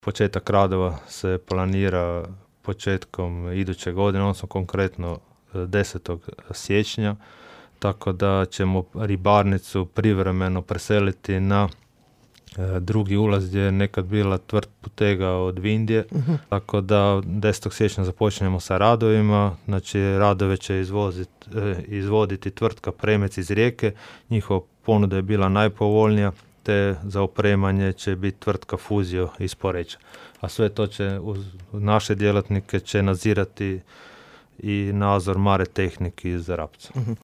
Početak radova se planira početkom iduće godine, odnosno konkretno 10. siječnja, tako da ćemo ribarnicu privremeno preseliti na drugi ulaz gdje je nekad bila tvrd putega od Vindije, tako da 10. siječnja započnemo sa radovima. Znači, radove će izvoditi tvrtka Premec iz Rijeke, njihova ponuda je bila najpovoljnija, te za opremanje će biti tvrtka Fuzio iz Poreča. A sve to će uz naše djelatnike će nadzirati i nadzor Mare Tehnik iz Rapca.